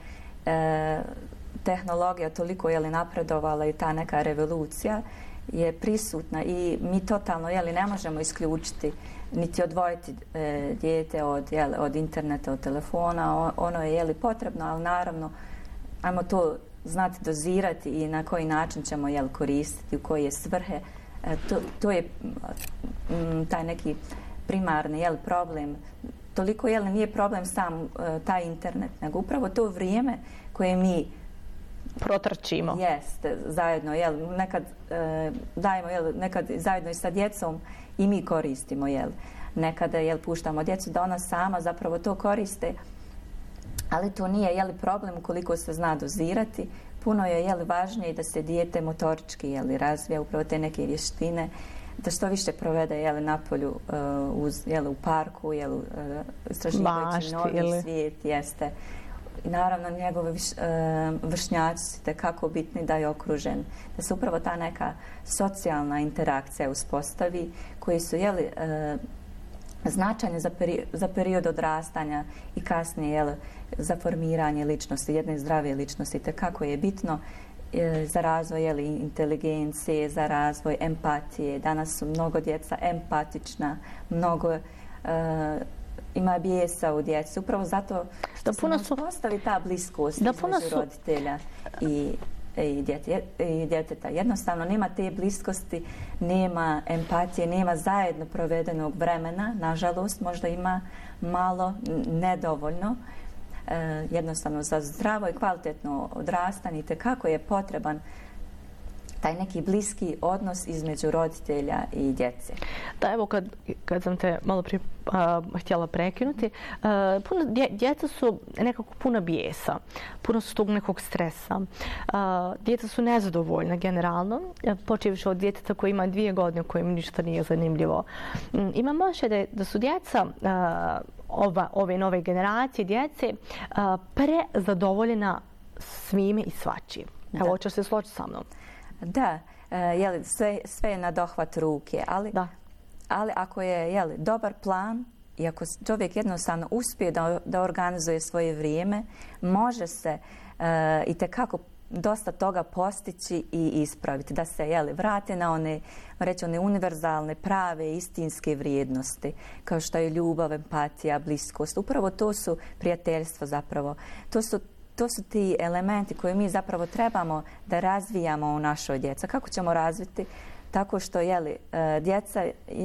tehnologija toliko napredovala i ta neka revolucija je prisutna i mi totalno ne možemo isključiti niti odvojiti dijete od interneta, od telefona. Ono je potrebno, ali naravno ajmo to znati dozirati i na koji način ćemo koristiti, u koje svrhe. To je taj neki primarni problem. Toliko nije problem sam taj internet, nego upravo to vrijeme koje mi protrčimo. Jeste, zajedno, nekad dajemo, nekad zajedno i sa djecom i mi koristimo, nekada puštamo djecu da ona sama zapravo to koriste, ali to nije problem ukoliko se zna dozirati. Puno je važnije da se dijete motorički razvija upravo te neke vještine, da što više provede napolju, u parku, istraživajući novi svijet, jeste. I naravno njegovi vršnjaci su itekako bitni da je okružen, da se upravo ta neka socijalna interakcija uspostavi, koji su značajne za period odrastanja i kasnije za formiranje ličnosti, jedne zdrave ličnosti. Itekako je bitno za razvoj inteligencije, za razvoj empatije. Danas su mnogo djeca empatična, mnogo ima bijesa u djeci. Upravo zato što se uspostavi ta bliskost između roditelja i djeteta. Jednostavno nema te bliskosti, nema empatije, nema zajedno provedenog vremena. Nažalost, možda ima malo, nedovoljno. Jednostavno za zdravo i kvalitetno odrastanje itekako je potreban taj neki bliski odnos između roditelja i djece. Da, evo kad sam te malo prije htjela prekinuti, djeca su nekako puno bijesa, puno su tog nekog stresa. Djeca su nezadovoljna generalno, počevši od djeteta koji ima 2 godine, kojem ništa nije zanimljivo. Imam osjećaj da su djeca ove nove generacije djece prezadovoljena svime i svačim. Evo, hoćeš se složiti sa mnom? Da, sve je na dohvat ruke, ali ako je dobar plan i ako čovjek jednostavno uspije da organizuje svoje vrijeme, može se itekako dosta toga postići i ispraviti, da se vrate na one univerzalne, prave, istinske vrijednosti, kao što je ljubav, empatija, bliskost. Upravo to su prijateljstvo zapravo. To su ti elementi koje mi zapravo trebamo da razvijamo u našoj djeci. Kako ćemo razviti? Tako što djeca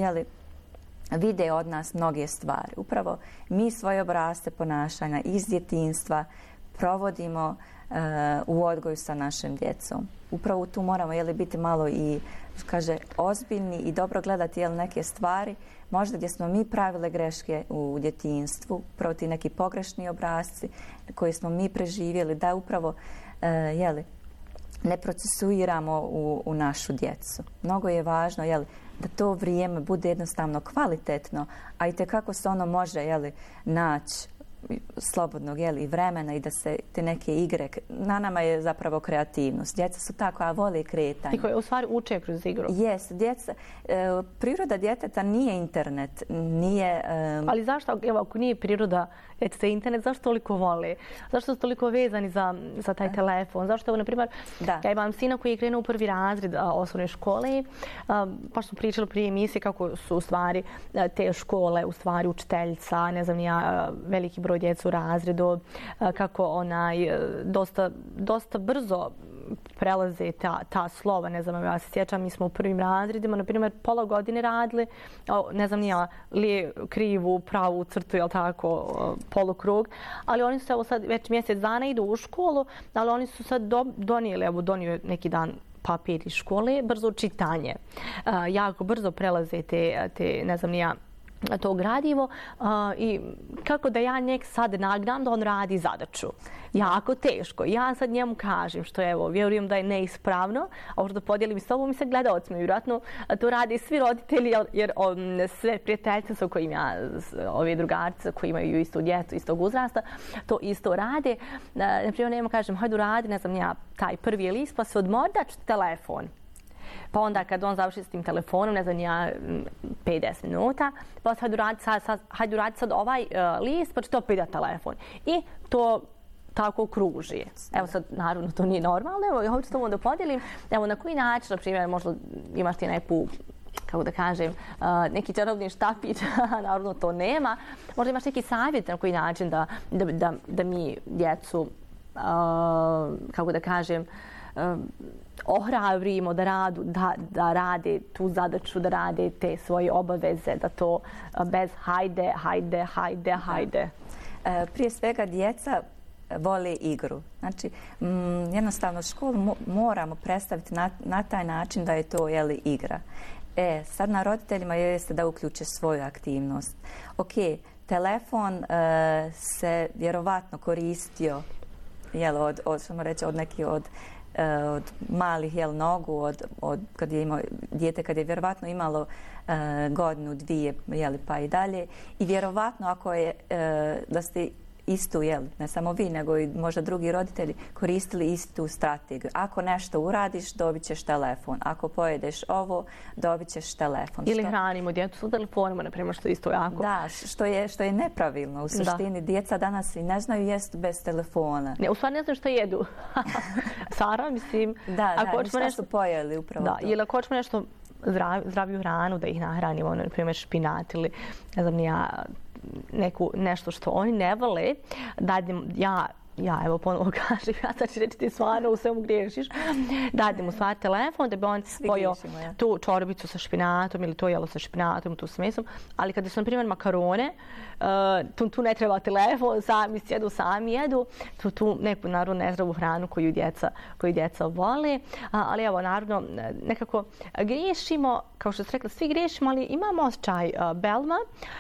vide od nas mnoge stvari. Upravo mi svoje obrasce ponašanja iz djetinjstva provodimo u odgoju sa našim djecom. Upravo tu moramo biti malo i ozbiljni i dobro gledati neke stvari, možda gdje smo mi pravile greške u djetinjstvu, upravo ti neki pogrešni obrasci koje smo mi preživjeli, da upravo ne procesuiramo u našu djecu. Mnogo je važno da to vrijeme bude jednostavno kvalitetno, a i tekako se ono može naći slobodnog i vremena i da se te neke igre, na nama je zapravo kreativnost. Djeca su tako, a vole kretanje. I koje u stvari uče kroz igru. Jes, priroda djeteta nije internet, nije... Ali zašto, ako nije priroda djeteta internet, zašto toliko vole? Zašto su toliko vezani za taj telefon? Zašto, na primjer, ja imam sina koji je krenuo u 1. razred osnovne škole, pa smo pričali prije emisije kako su u stvari te škole, u stvari učiteljica, ne znam ja, veliki broj djecu u razredu, kako dosta brzo prelaze ta slova, ne znam, ja se sjećam, mi smo u 1. razredima, na primjer, pola godine radili, ne znam, nije krivu, pravu crtu, jel tako, polukrug, ali oni su, evo sad, već mjesec dana idu u školu, ali oni su sad donio neki dan papir iz škole, brzo čitanje. Jako brzo prelaze te ne znam, nije to gradivo i kako da ja njeg sad nagnam da on radi zadaću. Jako teško. Ja sad njemu kažem što evo, vjerujem da je neispravno, a možda podijelim s tobom i sa gledalcima. Vjerojatno to radi svi roditelji jer sve prijateljce sa kojim ja, ove drugarice koji imaju istu djecu, istog uzrasta, to isto rade. Naprimjer, njemu kažem, hajde radi, ne znam ja, taj 1. list, pa se odmori da ću telefon. Pa onda kad on završi s tim telefonom, ne znam ja, 5-10 minuta, pa hajde raditi sad ovaj list, pa ću to pitati telefon. I to tako kruži. Evo sad, naravno, to nije normalno, evo, ja hoću to onda podijelim. Evo, na koji način, na primjer, možda imaš ti neku, kako da kažem, neki čarobni štapić, naravno to nema. Možda imaš neki savjet na koji način da mi djecu, kako da kažem, ohrabrimo da rade tu zadaću, da rade te svoje obaveze, da to bez hajde. Prije svega djeca vole igru. Znači, jednostavno školu moramo predstaviti na taj način da je to igra. Sad na roditeljima jeste da uključe svoju aktivnost. Ok, telefon se vjerovatno koristio od nekih od malih nogu, kad je imao dijete, kad je vjerovatno imalo godinu, dvije, pa i dalje. I vjerovatno ako je da ste istu, ne samo vi, nego i možda drugi roditelji koristili istu strategiju. Ako nešto uradiš, dobit ćeš telefon. Ako pojedeš ovo, dobit ćeš telefon. Ili hranimo djecu sa telefonima, na primjer, što isto jako. Da, što je nepravilno. U suštini, djeca danas i ne znaju jesti bez telefona. Ne, u stvari ne znaju što jedu. Sara, mislim... šta su pojeli upravo to. Ili ako hoćemo nešto zdraviju hranu, da ih nahranimo, na primjer špinat ili, ne znam, nešto što oni ne vole, ja evo ponovo kažem, ja sad ću reći ti stvarno u svemu griješiš, dadim mu stvar telefon da bi on pojeo tu čorbicu sa špinatom ili to jelo sa špinatom, tu s mesom, ali kada su na primjer makarone, tu ne treba telefon, sami jedu, tu neku naravno nezdravu hranu koju djeca vole, ali evo naravno nekako griješimo, kao što ste rekla, svi griješimo, ali imamo osjećaj, Belma,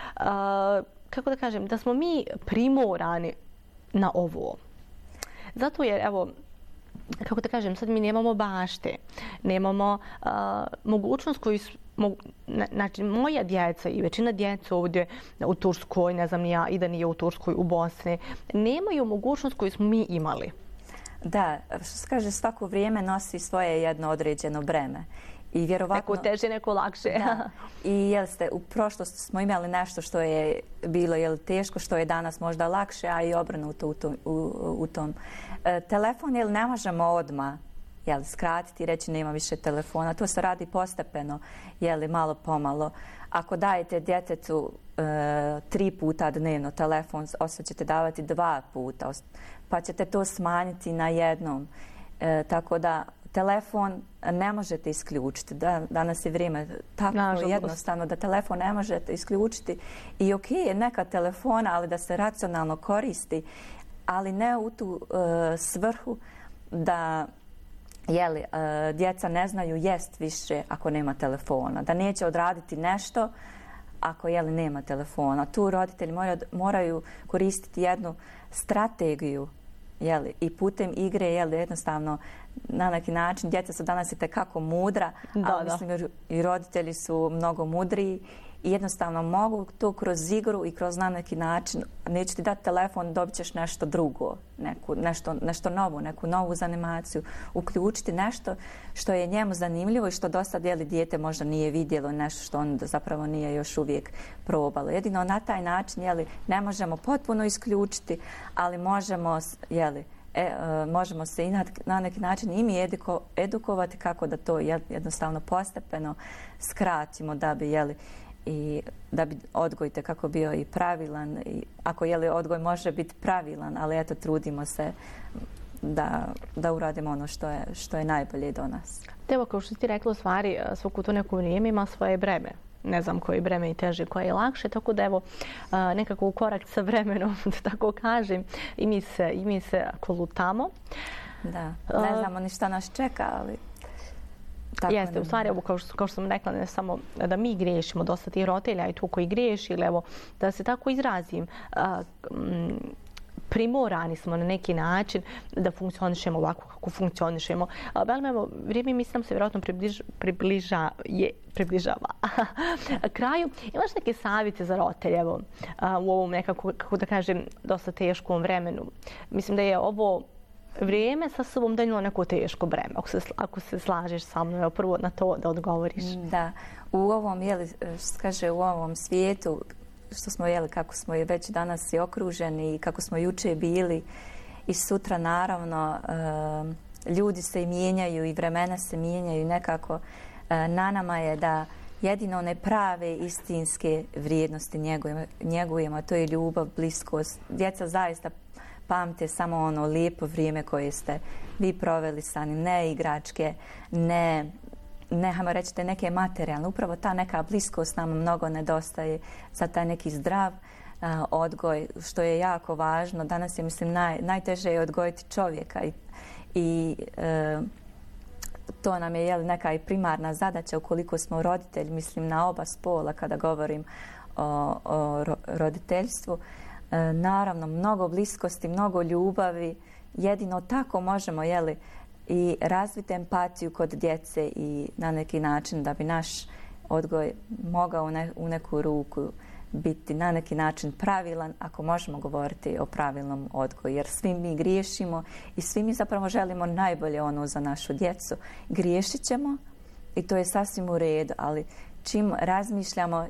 kako da kažem, da smo mi primorani na ovo. Zato jer, evo, kako da kažem, sad mi nemamo bašte, nemamo mogućnost koju, znači, moja djeca i većina djeca ovdje u Turskoj, ne znam ja, i da nije u Turskoj, u Bosni, nemaju mogućnost koju smo mi imali. Da, što se kaže, svako vrijeme nosi svoje jedno određeno breme. I vjerovatno, neko teže, neko lakše. Da. I u prošlosti smo imali nešto što je bilo teško, što je danas možda lakše, a i obrnuto u tom. Telefon ne možemo odmah skratiti i reći nema više telefona. To se radi postepeno, malo pomalo. Ako dajete djetetu 3 puta dnevno telefon, osad ćete davati 2 puta, pa ćete to smanjiti na jednom. Tako da telefon ne možete isključiti. Danas je vrijeme tako jednostavno da telefon ne možete isključiti. I ok je neka telefona, ali da se racionalno koristi, ali ne u tu svrhu da djeca ne znaju jest više ako nema telefona. Da neće odraditi nešto ako nema telefona. Tu roditelji moraju koristiti jednu strategiju jeli, i putem igre, jeli, jednostavno na neki način, djeca su danas itekako mudra, ali mislim i roditelji su mnogo mudriji i jednostavno mogu to kroz igru i kroz na neki način, neću ti dati telefon, dobit ćeš nešto drugo, nešto novo, neku novu zanimaciju, uključiti nešto što je njemu zanimljivo i što dosta dijete možda nije vidjelo, nešto što on zapravo nije još uvijek probalo. Jedino na taj način, jeli, ne možemo potpuno isključiti, ali možemo, jeli, možemo se i na neki način i mi edukovati kako da to jednostavno postepeno skratimo da bi, jeli, i da bi odgoj kako bio i pravilan. I ako odgoj može biti pravilan, ali eto trudimo se da uradimo ono što je najbolje do nas. Evo, kao što ti rekla, u stvari svako to neko vrijeme ima svoje breme. Ne znam koje breme i teže, koje je lakše, tako da evo nekako u korak sa vremenom, da tako kažem, i mi se kolutamo. Da, ne znamo ni šta nas čeka, ali... Jeste, u stvari, kao što sam rekla, ne samo da mi griješimo, dosta tih roditelja i tu koji griješi, ili evo, da se tako izrazim, primorani smo na neki način da funkcionišemo ovako kako funkcionišemo. Velim, evo, vrijeme mi nam se vjerojatno približava kraju. Imaš neke savjete za roditelje, evo, u ovom nekako, kako da kažem, dosta teškom vremenu? Mislim da je ovo vrijeme sa sobom donijelo neko teško breme. Ako se slažeš sa mnom, prvo na to da odgovoriš. Da, u ovom, u ovom svijetu, što smo, kako smo već danas i okruženi i kako smo juče bili i sutra naravno, ljudi se mijenjaju i vremena se mijenjaju i nekako na nama je da jedino one prave istinske vrijednosti njegujemo, a to je ljubav, bliskost. Djeca zaista pamte samo ono lijepo vrijeme koje ste vi proveli sa njim, ne igračke, ne, hajmo reći, te neke materijalne. Upravo ta neka bliskost nam mnogo nedostaje za taj neki zdrav odgoj, što je jako važno. Danas je, mislim, najteže je odgojiti čovjeka i to nam je neka i primarna zadaća ukoliko smo roditelji, mislim na oba spola kada govorim o roditeljstvu. Naravno, mnogo bliskosti, mnogo ljubavi. Jedino tako možemo i razviti empatiju kod djece i na neki način da bi naš odgoj mogao u neku ruku biti na neki način pravilan, ako možemo govoriti o pravilnom odgoju. Jer svi mi griješimo i svi mi zapravo želimo najbolje ono za našu djecu. Griješit ćemo i to je sasvim u redu, ali čim razmišljamo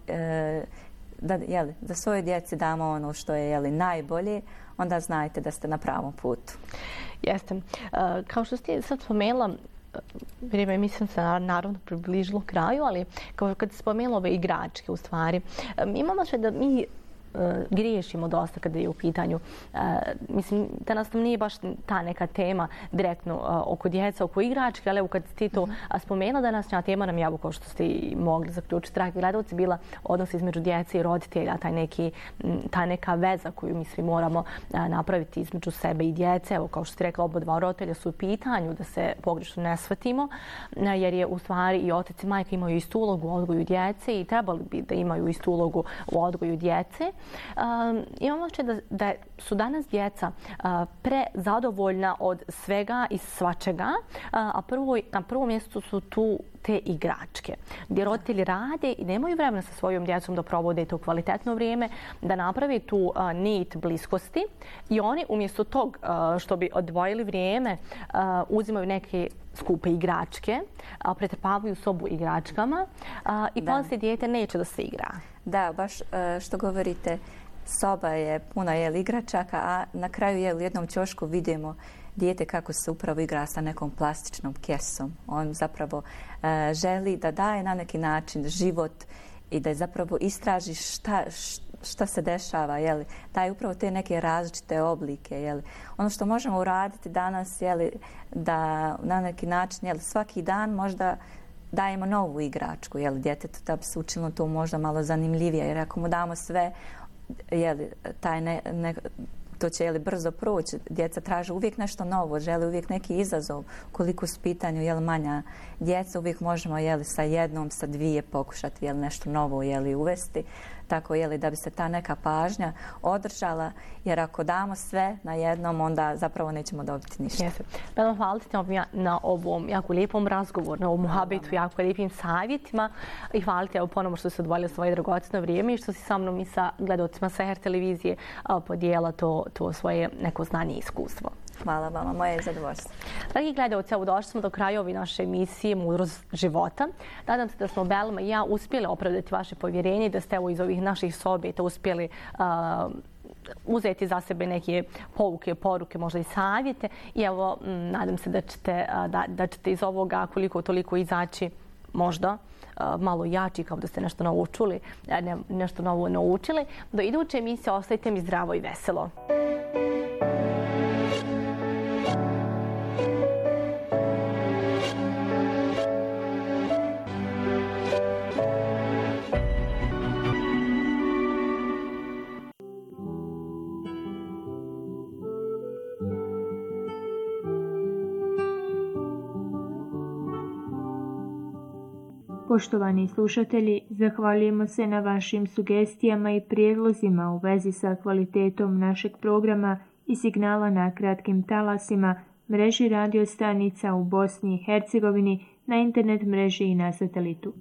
da svojoj djeci damo ono što je najbolje, onda znajte da ste na pravom putu. Jeste. Kao što ste sad spomenula, vrijeme mislim se naravno približilo kraju, ali kao kad ste spomenula ove igračke u stvari, imamo sve da mi griješimo dosta kada je u pitanju. Mislim, danas nam nije baš ta neka tema direktno oko djeca, oko igračke, ali evo kad ti to spomenula, današnja tema nam je, kao što ste i mogli zaključiti, dragi gledalci, bila odnos između djece i roditelja, ta neka veza koju mi svi moramo napraviti između sebe i djece. Evo, kao što ste rekla, oba dva roditelja su u pitanju da se pogrešno ne shvatimo, jer je u stvari i otac i majka imaju istu ulogu u odgoju djece i trebali bi da imaju istu ulogu u odgoju djece. Imamo da su danas djeca prezadovoljna od svega i svačega, a na prvom mjestu su tu te igračke, gdje roditelji rade i nemaju vremena sa svojom djecom da provode to kvalitetno vrijeme, da naprave tu nit bliskosti i oni umjesto tog što bi odvojili vrijeme uzimaju neke skupe igračke, pretrpavaju sobu igračkama i poslije dijete neće da se igra. Da, baš što govorite, soba je puna igračaka, a na kraju u jednom ćošku vidimo dijete kako se upravo igra sa nekom plastičnom kesom. On zapravo želi da daje na neki način život i da zapravo istraži šta se dešava, daje upravo te neke različite oblike. Ono što možemo uraditi danas, da na neki način svaki dan možda dajemo novu igračku, djetetu da bi se učilo to možda malo zanimljivije, jer ako mu damo sve, to će brzo proći. Djeca traže uvijek nešto novo, žele uvijek neki izazov. Koliko su pitanju manja djeca, uvijek možemo sa jednom, sa dvije pokušati nešto novo uvesti. tako da bi se ta neka pažnja održala, jer ako damo sve na jednom, onda zapravo nećemo dobiti ništa. Hvala na ovom jako lijepom razgovoru, na ovom muhabetu, jako lijepim savjetima i hvala ti ponovno što ste odvojili svoje dragoceno vrijeme i što si sa mnom i sa gledalcima Seher televizije podijela to svoje neko znanje i iskustvo. Hvala vama, moje je zadovoljstvo. Dragi gledalci, evo došli smo do kraja ove naše emisije Mudrost života. Nadam se da smo Belma i ja uspjeli opravdati vaše povjerenje i da ste evo iz ovih naših savjeta uspjeli uzeti za sebe neke pouke, poruke, možda i savjete. I evo, nadam se da ćete iz ovoga koliko toliko izaći možda malo jači, kao da ste nešto naučili, nešto novo naučili. Do iduće emisije ostajte mi zdravo i veselo. Poštovani slušatelji, zahvaljujemo se na vašim sugestijama i prijedlozima u vezi sa kvalitetom našeg programa i signala na kratkim talasima, mreži radio stanica u Bosni i Hercegovini, na internet mreži i na satelitu.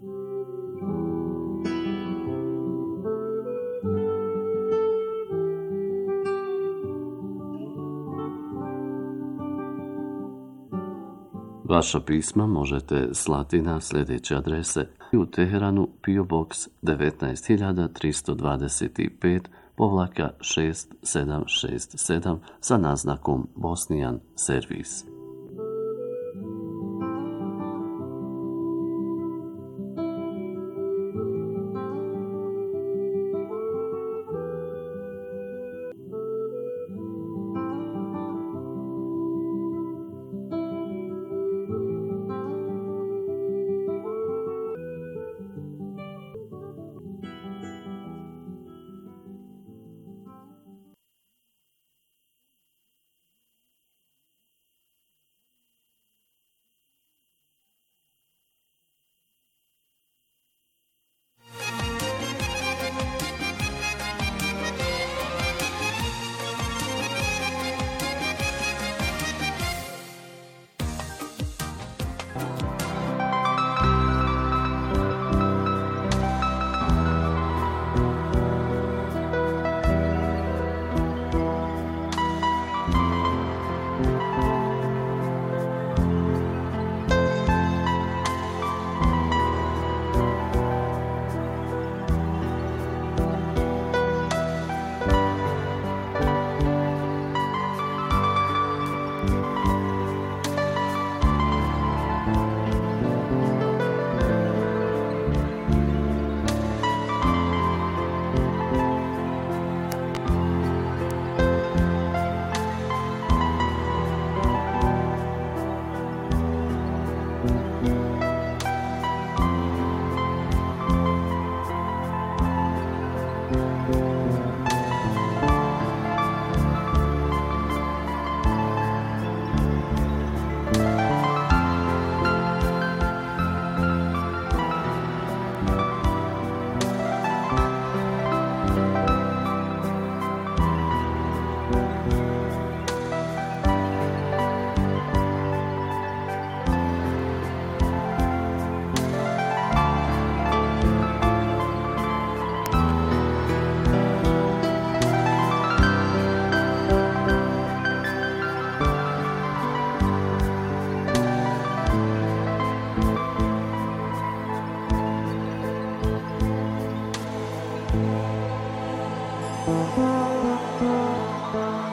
Vaša pisma možete slati na sljedeće adrese: u Teheranu PO Box 19325-6767 sa naznakom Bosnijan servis. Thank you.